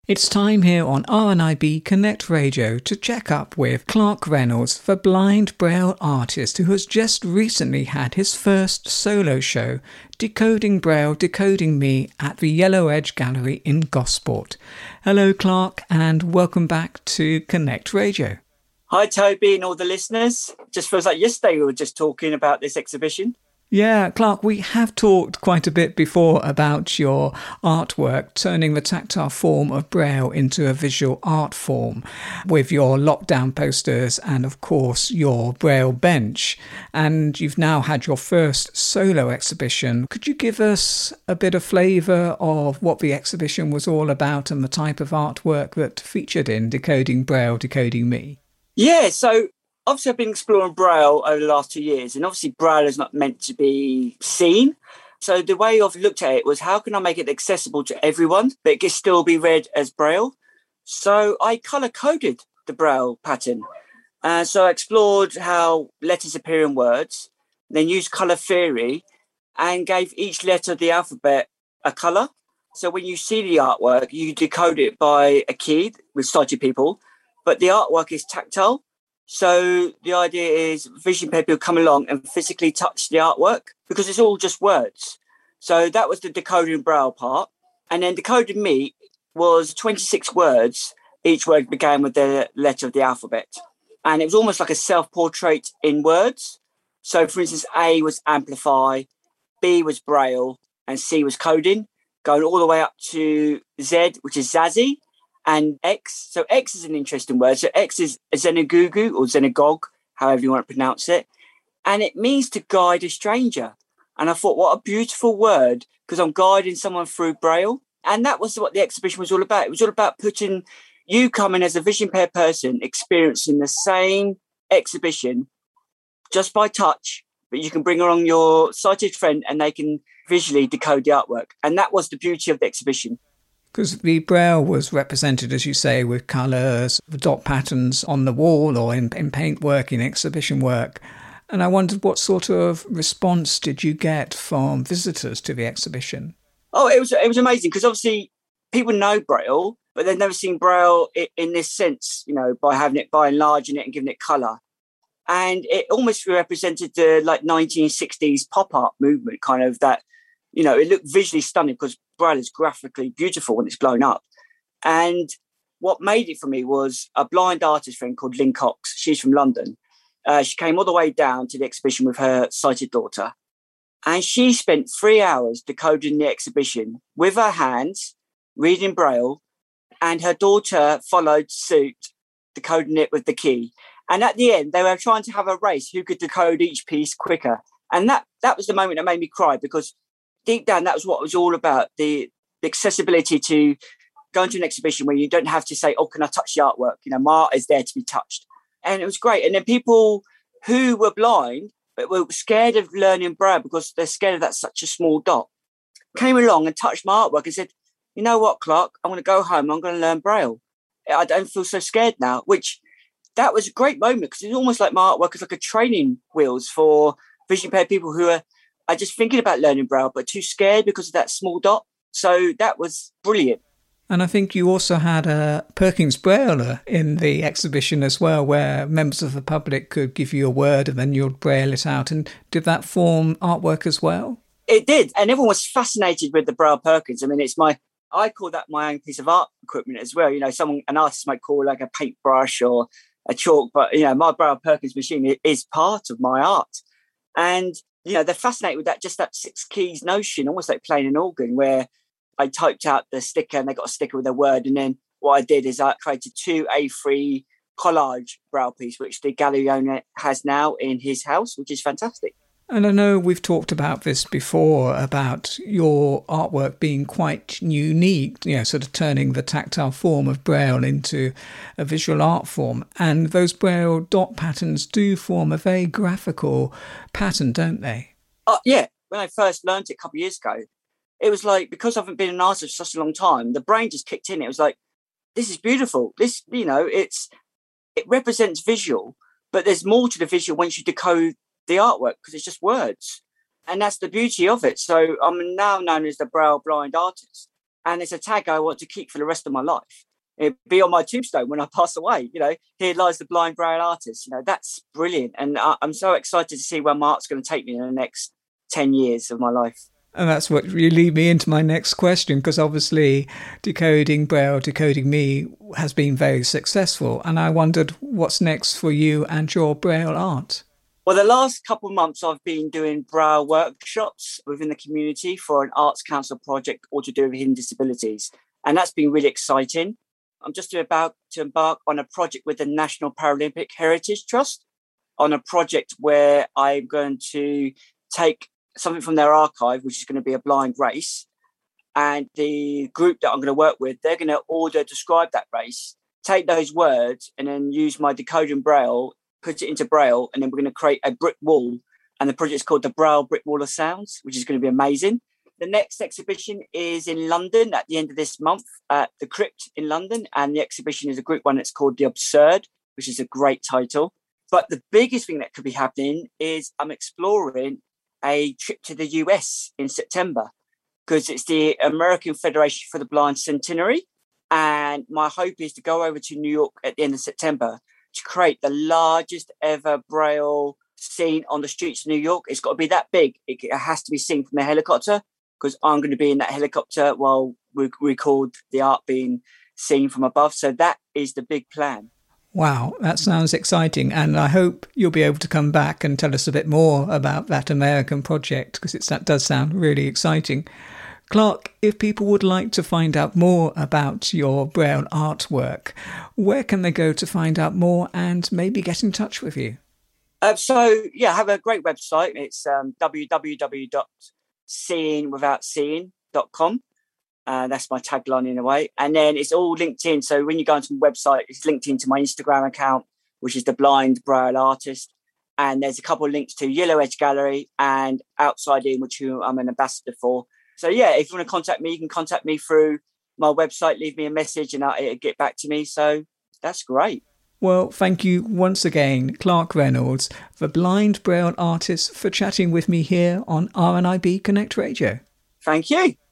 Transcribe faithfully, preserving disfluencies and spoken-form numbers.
It's time here on R N I B Connect Radio to check up with Clark Reynolds, the blind Braille artist who has just recently had his first solo show, Decoding Braille, Decoding Me, at the Yellow Edge Gallery in Gosport. Hello Clark, and welcome back to Connect Radio. Hi Toby and all the listeners. Just feels like yesterday we were just talking about this exhibition. Yeah, Clark, we have talked quite a bit before about your artwork, turning the tactile form of Braille into a visual art form with your lockdown posters and, of course, your Braille bench. And you've now had your first solo exhibition. Could you give us a bit of flavour of what the exhibition was all about and the type of artwork that featured in Decoding Braille, Decoding Me? Yeah, so obviously I've been exploring Braille over the last two years, and obviously Braille is not meant to be seen. So the way I've looked at it was, how can I make it accessible to everyone, but it can still be read as Braille? So I colour-coded the Braille pattern. Uh, so I explored how letters appear in words, then used colour theory and gave each letter of the alphabet a colour. So when you see the artwork, you decode it by a key with sighted people, but the artwork is tactile. So the idea is vision impaired people come along and physically touch the artwork because it's all just words. So that was the decoding Braille part. And then decoding me was twenty-six words. Each word began with the letter of the alphabet. And it was almost like a self-portrait in words. So for instance, A was amplify, B was Braille, and C was coding, going all the way up to Z, which is Zazie. And X, so X is an interesting word. So X is Zenagugu or Zenagog, however you want to pronounce it. And it means to guide a stranger. And I thought, what a beautiful word, because I'm guiding someone through Braille. And that was what the exhibition was all about. It was all about putting you coming as a vision impaired person, experiencing the same exhibition just by touch, but you can bring along your sighted friend and they can visually decode the artwork. And that was the beauty of the exhibition. Because the Braille was represented, as you say, with colours, dot patterns on the wall or in, in paintwork, in exhibition work. And I wondered, what sort of response did you get from visitors to the exhibition? Oh, it was it was amazing, because obviously people know Braille, but they've never seen Braille in, in this sense, you know, by having it, by enlarging it and giving it colour. And it almost represented the like nineteen sixties pop art movement, kind of that. You know, it looked visually stunning because Braille is graphically beautiful when it's blown up. And what made it for me was a blind artist friend called Lynn Cox. She's from London. Uh, she came all the way down to the exhibition with her sighted daughter. And she spent three hours decoding the exhibition with her hands, reading Braille, and her daughter followed suit, decoding it with the key. And at the end, they were trying to have a race who could decode each piece quicker. And that that was the moment that made me cry, because deep down, that was what it was all about, the, the accessibility to go into an exhibition where you don't have to say, oh, can I touch the artwork? You know, my art is there to be touched. And it was great. And then people who were blind but were scared of learning Braille because they're scared of that such a small dot came along and touched my artwork and said, you know what, Clark, I'm going to go home, I'm going to learn Braille. I don't feel so scared now, which that was a great moment, because it's almost like my artwork is like a training wheels for vision impaired people who are I just thinking about learning Braille, but too scared because of that small dot. So that was brilliant. And I think you also had a Perkins Braille in the exhibition as well, where members of the public could give you a word and then you'd Braille it out. And did that form artwork as well? It did. And everyone was fascinated with the Braille Perkins. I mean, it's my, I call that my own piece of art equipment as well. You know, someone, an artist might call like a paintbrush or a chalk, but, you know, my Braille Perkins machine is part of my art. And you know, they're fascinated with that, just that six keys notion, almost like playing an organ, where I typed out the sticker and they got a sticker with a word. And then what I did is I created two A three collage Braille piece, which the gallery owner has now in his house, which is fantastic. And I know we've talked about this before, about your artwork being quite unique, you know, sort of turning the tactile form of Braille into a visual art form. And those Braille dot patterns do form a very graphical pattern, don't they? Uh, yeah. When I first learned it a couple of years ago, it was like, because I haven't been an artist for such a long time, the brain just kicked in. It was like, this is beautiful. This, you know, it's it represents visual, but there's more to the visual once you decode the artwork, because it's just words, and that's the beauty of it. So I'm now known as the Braille blind artist. And it's a tag I want to keep for the rest of my life. It'd be on my tombstone when I pass away. You know, here lies the blind braille artist. You know, that's brilliant. And I, I'm so excited to see where my art's going to take me in the next ten years of my life. And that's what really lead me into my next question, because obviously Decoding Braille, Decoding Me has been very successful. And I wondered what's next for you and your Braille art. Well, the last couple of months I've been doing Braille workshops within the community for an Arts Council project all to do with hidden disabilities. And that's been really exciting. I'm just about to embark on a project with the National Paralympic Heritage Trust, on a project where I'm going to take something from their archive, which is going to be a blind race. And the group that I'm going to work with, they're going to order, describe that race, take those words and then use my decoding Braille, put it into Braille, and then we're going to create a brick wall. And the project's called the Braille Brick Wall of Sounds, which is going to be amazing. The next exhibition is in London at the end of this month at the Crypt in London. And the exhibition is a group one that's called The Absurd, which is a great title. But the biggest thing that could be happening is I'm exploring a trip to the U S in September, because it's the American Federation for the Blind centenary. And my hope is to go over to New York at the end of September to create the largest ever Braille scene on the streets of New York. It's got to be that big. It has to be seen from a helicopter, because I'm going to be in that helicopter while we record the art being seen from above. So that is the big plan. Wow, that sounds exciting. And I hope you'll be able to come back and tell us a bit more about that American project, because it's, that does sound really exciting. Clark, if people would like to find out more about your Braille artwork, where can they go to find out more and maybe get in touch with you? Uh, so, yeah, I have a great website. It's um, w w w dot seeing without seeing dot com. Uh, that's my tagline in a way. And then it's all linked in. So when you go onto my website, it's linked into my Instagram account, which is the Blind Braille Artist. And there's a couple of links to Yellow Edge Gallery and Outside In, which I'm an ambassador for. So, yeah, if you want to contact me, you can contact me through my website, leave me a message and it'll get back to me. So that's great. Well, thank you once again, Clark Reynolds, the Blind Braille Artist, for chatting with me here on R N I B Connect Radio. Thank you.